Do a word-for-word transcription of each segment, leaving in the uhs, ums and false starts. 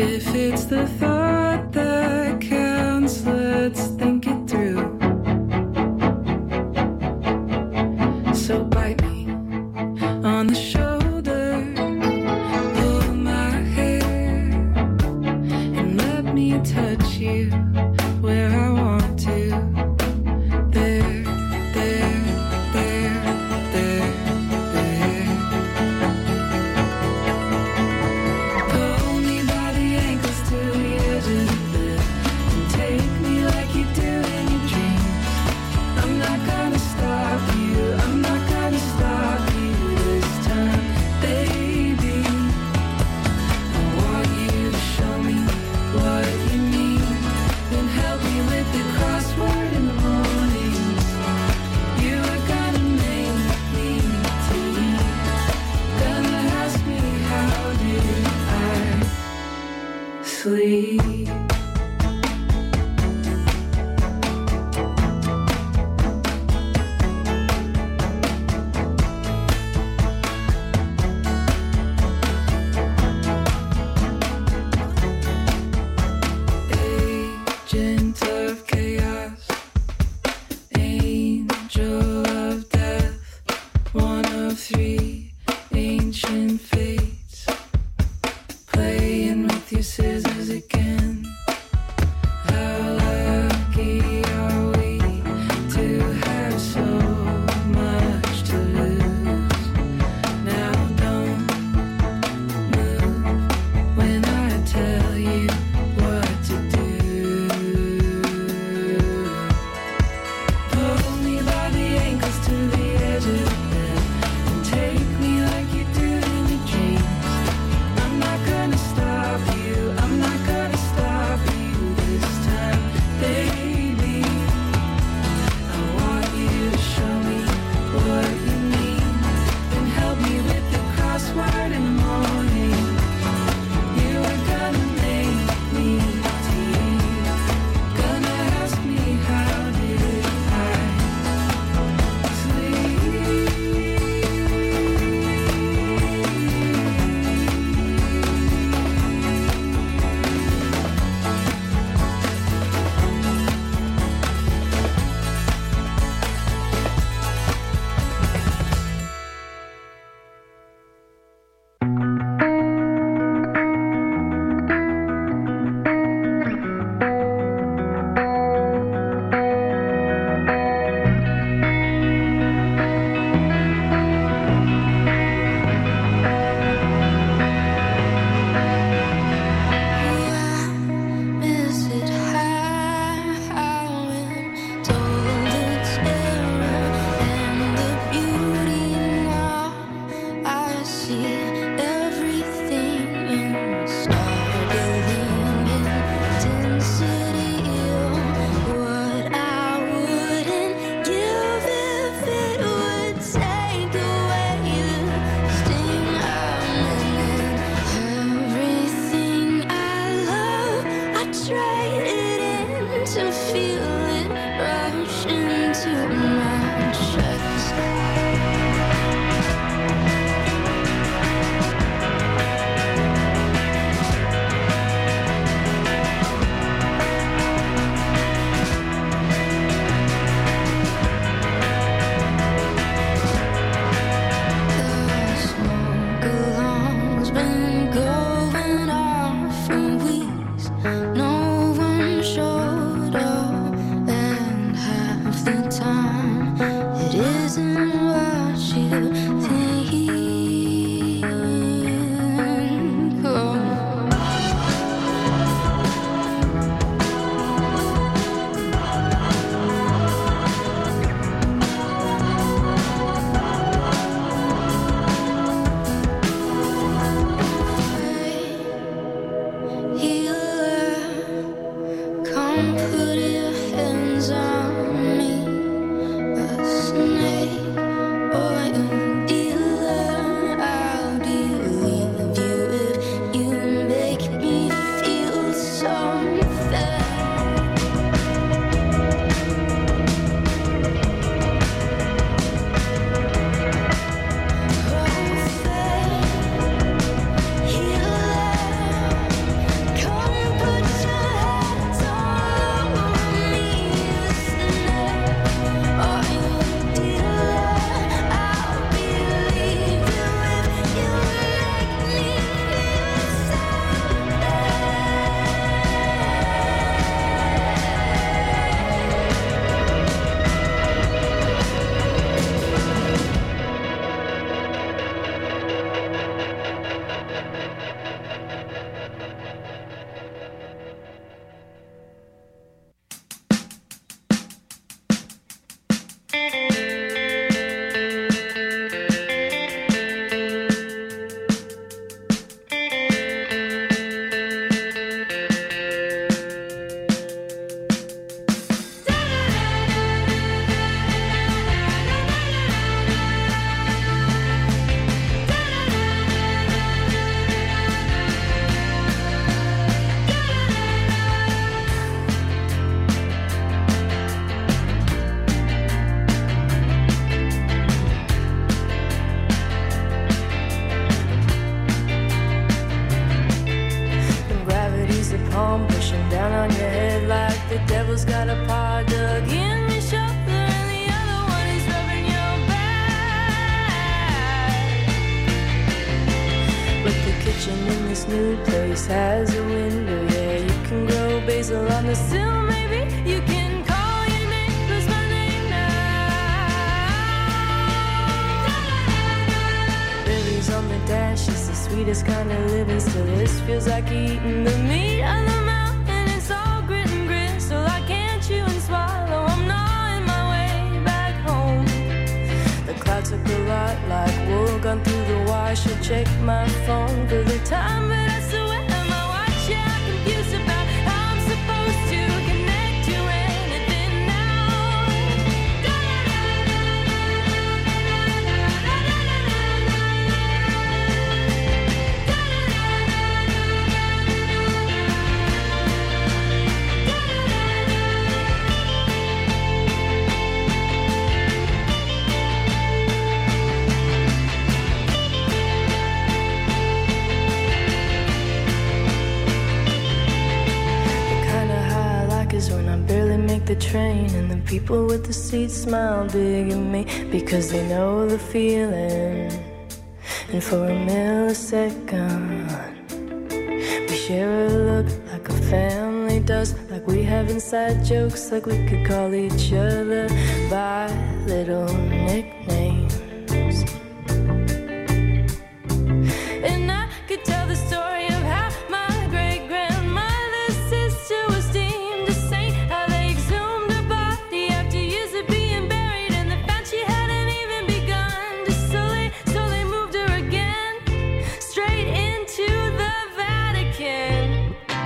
If it's the thought that counts, let's think it through. So bite me on the shoulder, pull my hair, and let me touch you where I want to. There, there, there, there, there. Pull me by the ankles to the edge of the bed and take me like you do in your dreams. I'm not gonna stop you, I'm not gonna stop you this time, baby. I want you to show me what you mean, then help me with the crossword in the mornings. You are gonna make me tea, gonna ask me how did I sleep. Agent of chaos, angel of death, one of three ancient fates, playing with your scissors again. How lucky are we to have so much to lose? Now don't move when I tell you what to do. Pull me by the ankles to the edge of the bed and take me like you do in your dreams. I'm not gonna stop you, I'm not gonna stop you this time, baby. I want you to show me what you mean, then help me with the crossword in the morning. You are gonna make me tea, gonna ask me how did I sleep. Is it how when told its error and the beauty now? I see everything in star building intensity. What I wouldn't give if it would take away the sting I'm in. Everything I love, I trade it in to feel it rush into my chest. The smoke alarm's been going off for weeks. No one showed up, and half the time it isn't what you think. Oh. Healer, come put your hands on me. A snake or a dealer, I'll believe you if you make me feel something. Oh, healer, palm pushing down on your head like the devil's got a paw dug in your shoulder and the other one is rubbing your back. But the kitchen in this new place has a window, yeah, you can grow basil on the sill, maybe you can call your neighbors by name now. Lily's on the dash, it's the sweetest kind of living, still this feels like eating the meat of the mountain. It's all grit and gristle, I can't chew and swallow, I'm gnawing my way back home. The clouds look a lot like wool gone through the wash. I'll check my phone for the time, but I swear my watch, yeah, I'm confused about how I'm supposed to connect to anything now. When I barely make the train and the people with the seats smile big at me because they know the feeling. And for a millisecond we share a look like a family does, like we have inside jokes, like we could call each other by little nicknames. And I could tell the story of how my great-grandmother's sister was deemed a saint, how they exhumed her body after years of being buried, and they found she hadn't even begun to sully, so they moved her again straight into the Vatican.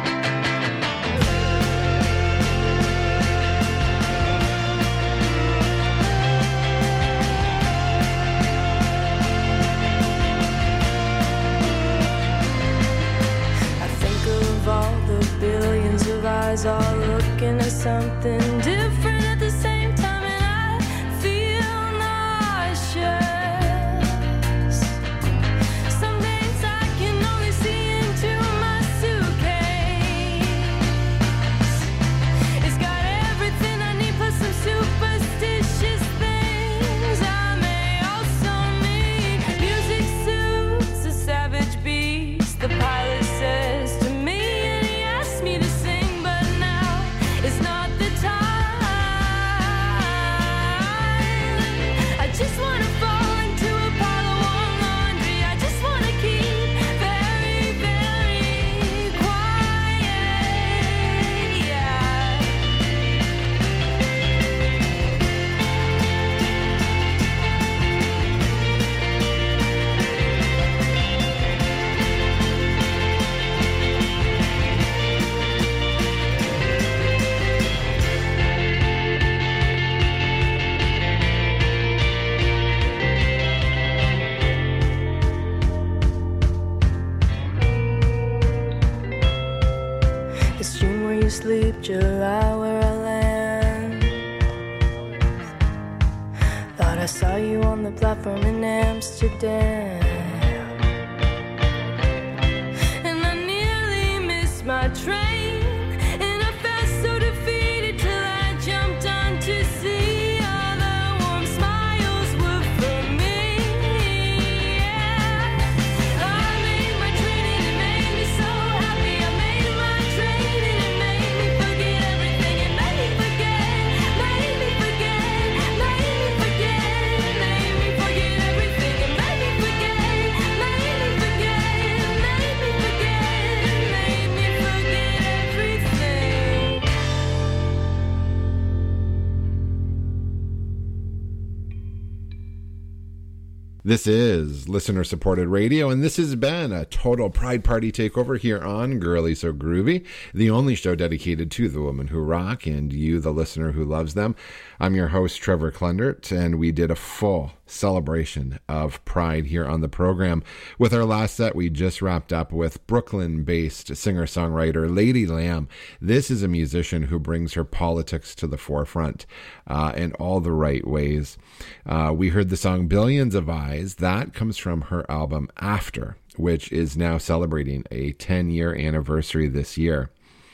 Billions of eyes all looking at something different at the same time, and I feel nauseous. Some days I can only see into my suitcase. It's got everything I need plus some superstitious things. I may also need music suits, a savage beast. The pilot says to me, me to sing, but now it's not the time. I just want to fall into a pile of warm laundry. I just want to keep very, very quiet, yeah. It's June where you sleep, July where I land. Thought I saw you on the platform in Amsterdam, and I nearly missed my train, and I felt so defeated till I jumped on to see all the warm smiles were for me, yeah. I made my train and it made me so happy. I made my train and it made me forget everything. It made me forget, made me forget, made me forget, made me forget everything. It made me forget, made me forget, made me forget, made me forget everything. This is listener-supported radio, and this has been a total Pride Party takeover here on Girly So Groovy, the only show dedicated to the women who rock and you, the listener who loves them. I'm your host, Trevor Klendert, and we did a full celebration of Pride here on the program. With our last set, we just wrapped up with Brooklyn-based singer-songwriter Lady Lamb. This is a musician who brings her politics to the forefront uh, in all the right ways. Uh, we heard the song Billions of Eyes. That comes from her album After, which is now celebrating a ten-year anniversary this year.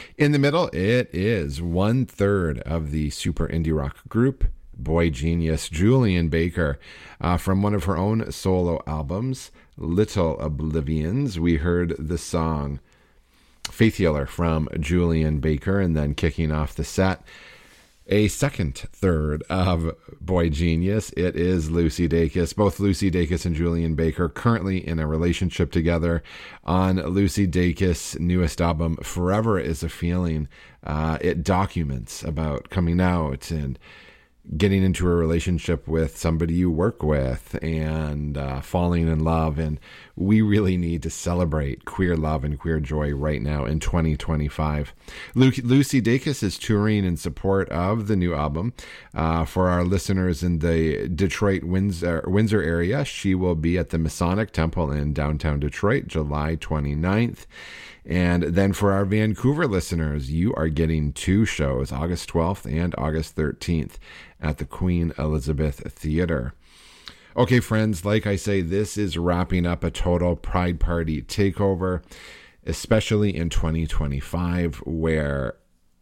In the middle, it is one third of the super indie rock group, boy genius Julian Baker, uh, from one of her own solo albums, Little Oblivions. We heard the song Faith Healer from Julian Baker, and then kicking off the set, a second third of boy genius. It is Lucy Dacus. Both Lucy Dacus and Julian Baker currently in a relationship together. On Lucy Dacus' newest album, Forever Is a Feeling, uh, it documents about coming out and getting into a relationship with somebody you work with and uh, falling in love. And we really need to celebrate queer love and queer joy right now in twenty twenty-five. Lu- Lucy Dacus is touring in support of the new album. Uh, for our listeners in the Detroit, Windsor, Windsor area, she will be at the Masonic Temple in downtown Detroit, July twenty-ninth. And then for our Vancouver listeners, you are getting two shows, August twelfth and August thirteenth at the Queen Elizabeth Theatre. Okay, friends, like I say, this is wrapping up a total Pride Party takeover, especially in twenty twenty-five, where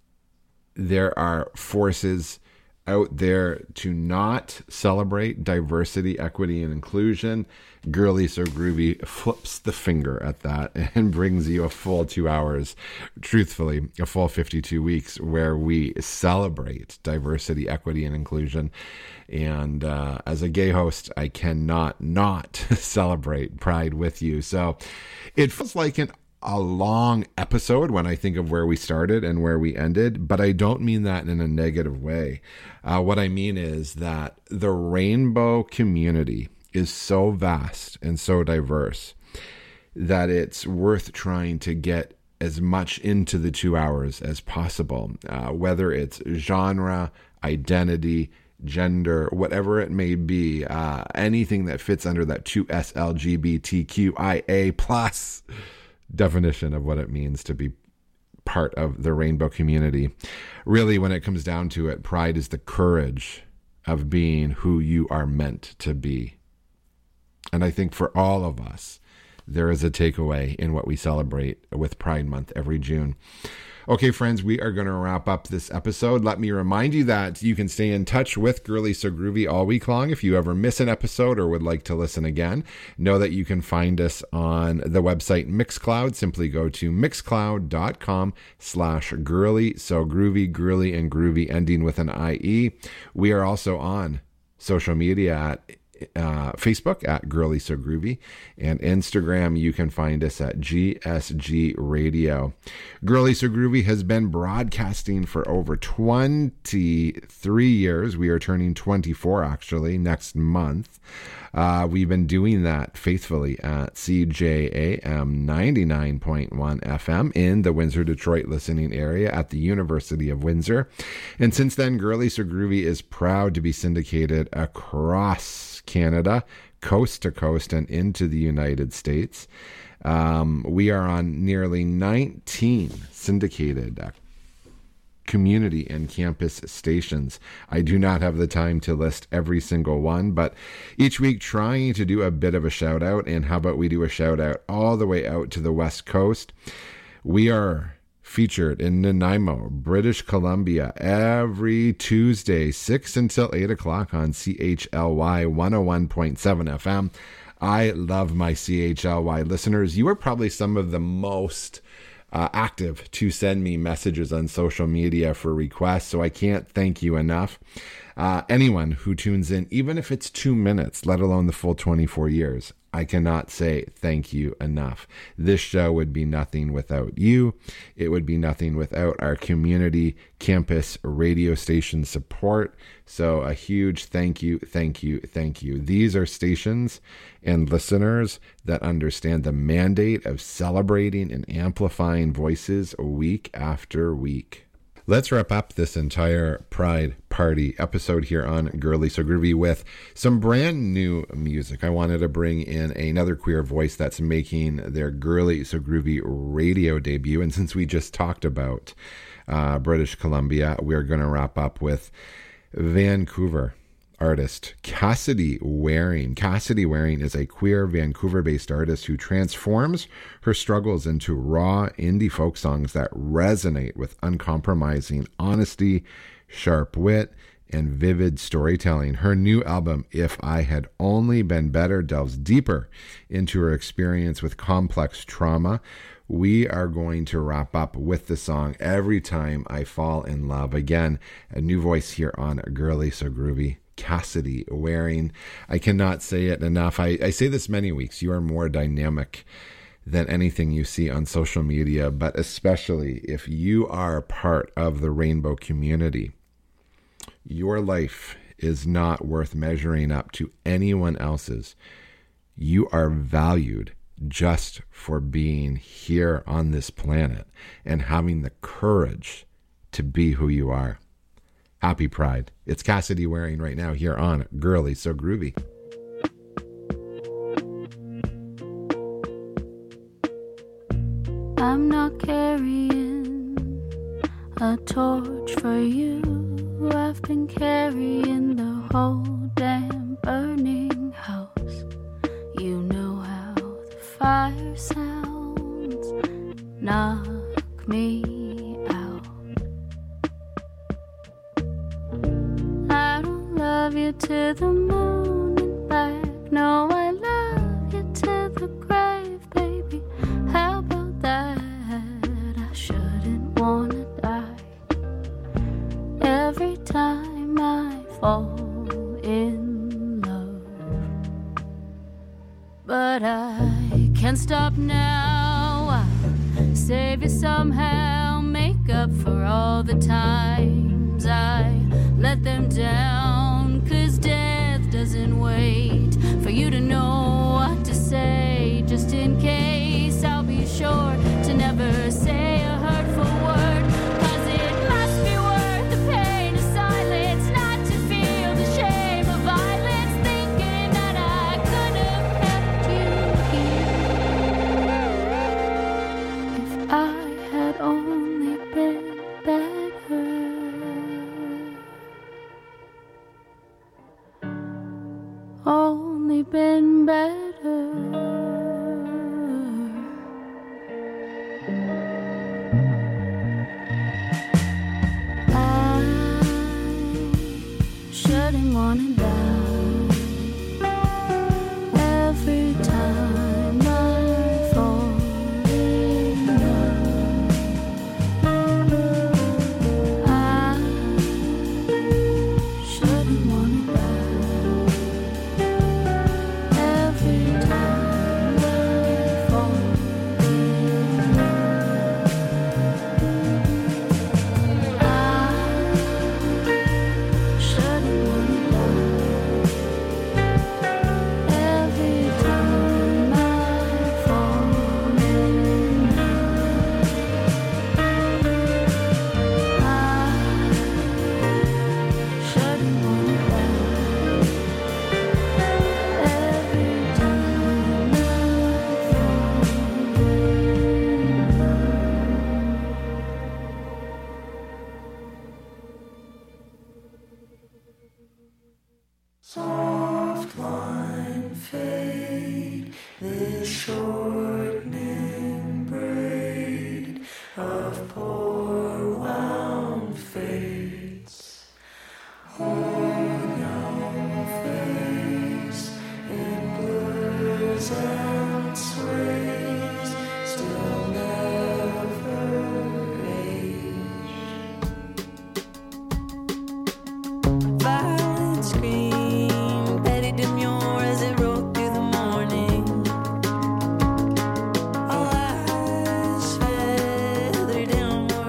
there are forces out there to not celebrate diversity, equity, and inclusion. Girly So Groovy flips the finger at that and brings you a full two hours, truthfully, a full fifty-two weeks where we celebrate diversity, equity, and inclusion. And uh, as a gay host, I cannot not celebrate Pride with you. So it feels like an a long episode when I think of where we started and where we ended, but I don't mean that in a negative way. Uh, what I mean is that the rainbow community is so vast and so diverse that it's worth trying to get as much into the two hours as possible, uh, whether it's genre, identity, gender, whatever it may be, uh, anything that fits under that two S L G B T Q I A plus definition of what it means to be part of the rainbow community. Really, when it comes down to it, pride is the courage of being who you are meant to be. And I think for all of us, there is a takeaway in what we celebrate with Pride Month every June. Okay, friends, we are going to wrap up this episode. Let me remind you that you can stay in touch with Girly So Groovy all week long. If you ever miss an episode or would like to listen again, know that you can find us on the website Mixcloud. Simply go to mixcloud.com slash girly so groovy, girly and groovy ending with an I E. We are also on social media at Uh, Facebook at Girly So Groovy, and Instagram you can find us at G S G Radio. Girly So Groovy has been broadcasting for over twenty-three years. We are turning twenty-four actually next month. Uh, we've been doing that faithfully at C J A M ninety-nine point one F M in the Windsor, Detroit listening area at the University of Windsor. And since then, Girly So Groovy is proud to be syndicated across Canada, coast to coast, and into the United States. Um, we are on nearly nineteen syndicated uh, community and campus stations. I do not have the time to list every single one, but each week trying to do a bit of a shout out. And how about we do a shout out all the way out to the West Coast? We are featured in Nanaimo, British Columbia, every Tuesday, six until eight o'clock on C H L Y one oh one point seven F M. I love my C H L Y listeners. You are probably some of the most uh, active to send me messages on social media for requests, so I can't thank you enough. Uh, anyone who tunes in, even if it's two minutes, let alone the full twenty-four years, I cannot say thank you enough. This show would be nothing without you. It would be nothing without our community campus radio station support. So a huge thank you, thank you, thank you. These are stations and listeners that understand the mandate of celebrating and amplifying voices week after week. Let's wrap up this entire Pride Party episode here on Girly So Groovy with some brand new music. I wanted to bring in another queer voice that's making their Girly So Groovy radio debut. And since we just talked about uh, British Columbia, we're going to wrap up with Vancouver. artist Cassidy Waring. Cassidy Waring is a queer Vancouver-based artist who transforms her struggles into raw indie folk songs that resonate with uncompromising honesty, sharp wit, and vivid storytelling. Her new album, If I Had Only Been Better, delves deeper into her experience with complex trauma. We are going to wrap up with the song Every Time I Fall in Love. Again, a new voice here on Girly So Groovy, Cassidy Waring. I cannot say it enough. I, I say this many weeks. You are more dynamic than anything you see on social media, but especially if you are part of the rainbow community. Your life is not worth measuring up to anyone else's. You are valued just for being here on this planet and having the courage to be who you are. Happy Pride. It's Cassidy Waring right now here on Girly So Groovy. I'm not carrying a torch for you. I've been carrying the whole damn burning house. You know how the fire sounds. Knock me out. I don't love you to the moon and back. No, I love you to the grave, baby. How about that? I shouldn't wanna die. Every time I fall in love, but I can't stop now. I'll save you somehow, make up for all the times I let them down. 'Cause death doesn't wait for you to know what to say. Just in case, I'll be sure to never say a hurtful word. 'Cause it must be worth the pain of silence not to feel the shame of violence, thinking that I could have kept you here if I had only been better. Only been better. I shouldn't wanna die. Every time I fall in love, I shouldn't wanna die. Every time I fall in love, I shouldn't wanna die. Every time I fall in love, I shouldn't wanna die. Every time I fall in Soft line fade, this shortening braid of poor wound fates. Hold your face, it blurs and sways, still never age. Violet scream, Betty demure as it rolled through the morning. All eyes feather downward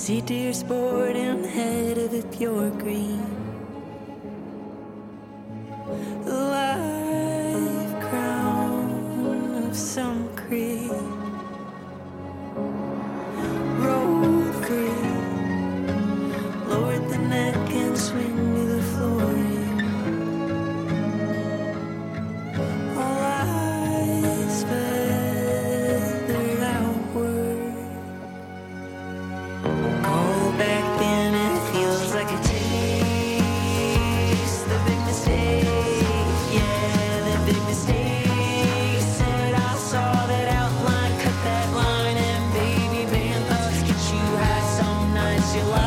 See deer sport in the head of the pure green. The live crown of some creek. Roll free. Lowered the neck and swing to the flooring. All eyes feathered outward. Cold back then, it feels like a taste. The big mistake, yeah, the big mistake. Said I saw that outline, cut that line, and baby band thugs get you high some nights you like.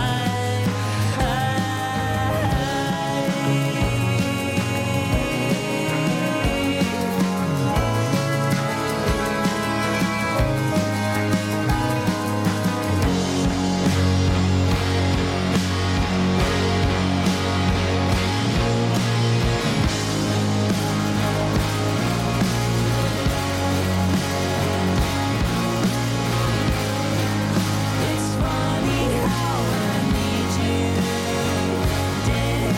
It's funny how I need you down.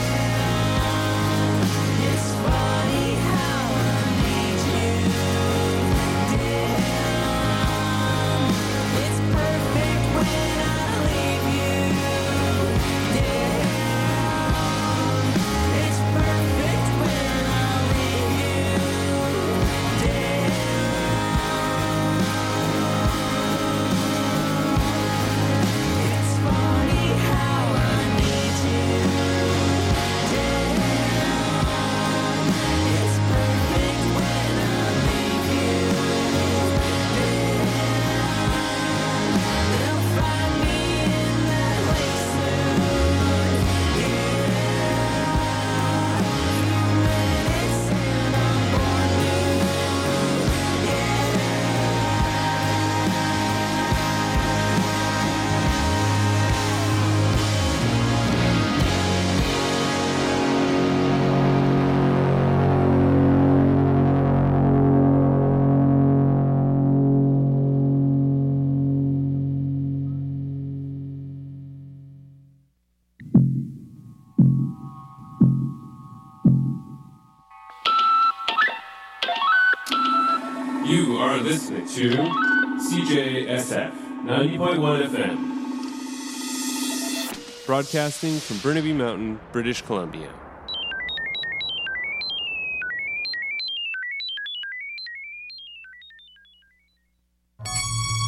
It's funny how I need you down. It's perfect when I leave you down. It's perfect when I leave you down. It's funny how I need you down. It's perfect when I leave you down. They'll find me in that way soon. Yeah. Minutes and I'm born new. You are listening to C J S F ninety point one F M, broadcasting from Burnaby Mountain, British Columbia.